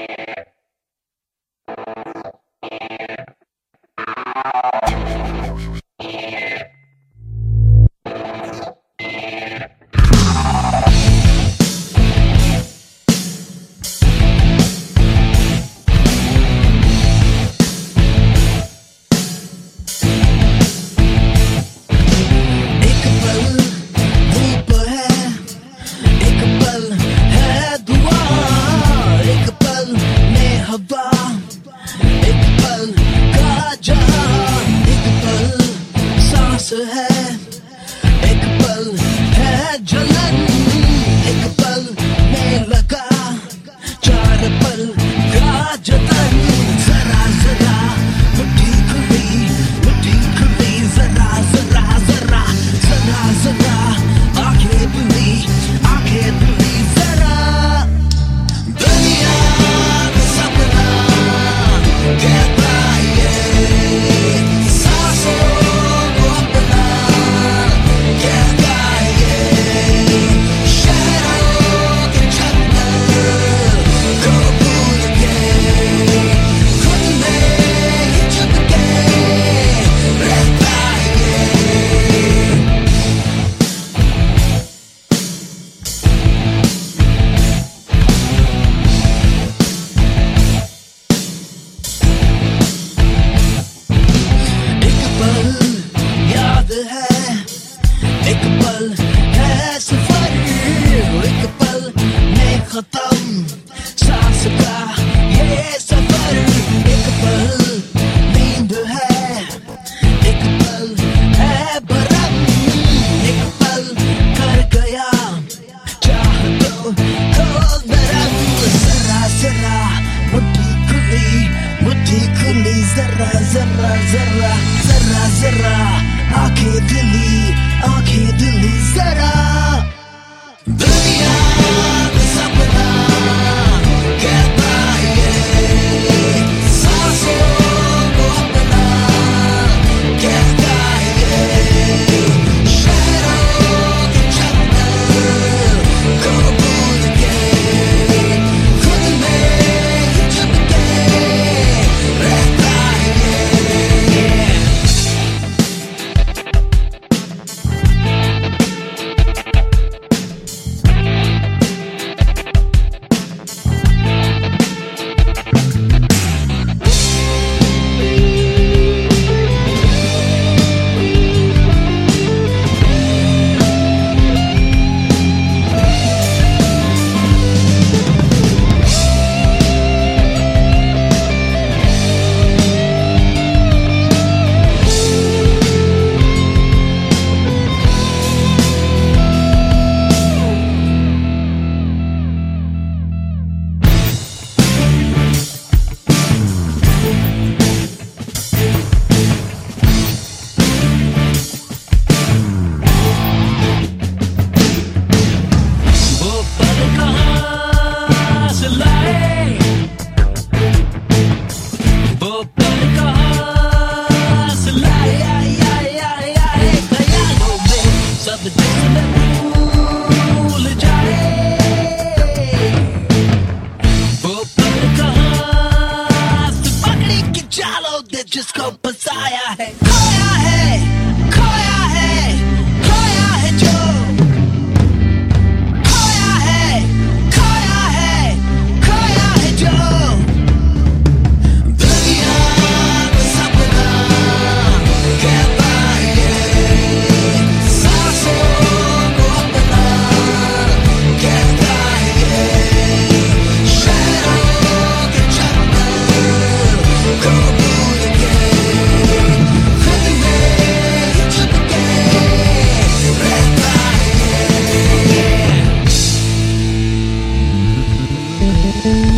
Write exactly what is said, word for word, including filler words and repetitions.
है एक पल है जलन, एक पल में लगा चार पल का जतन। जरा जरा मुट्ठी खुली मुट्ठी खुली, जरा जरा जरा जरा जरा आंखें खुली आंखें खुली, जरा दुनिया का सपना कहता ये सांसों है, एक पल है सफर, एक पल में खत्म सांस का ये सफर। एक पल नींद है, एक पल है भरम, एक पल कर गया चाहतों को नरम। जरा जरा मुट्ठी खुली मुट्ठी खुली, जरा जरा जरा जरा जरा आंखें दिली आंखें दिली, जरा दुनिया का सपना कहता ये सांसों को अपना कहता ये शहरों के चक्कर को भूल के खुद में ही छुप के रहता ये। जिसको बसाया है खोया है खोया है खोया है जो खोया है खोया है खोया है जो दुनिया का सपना कहता ये सांसों को अपना कहता ये शहरों के चक्कर को Thank you.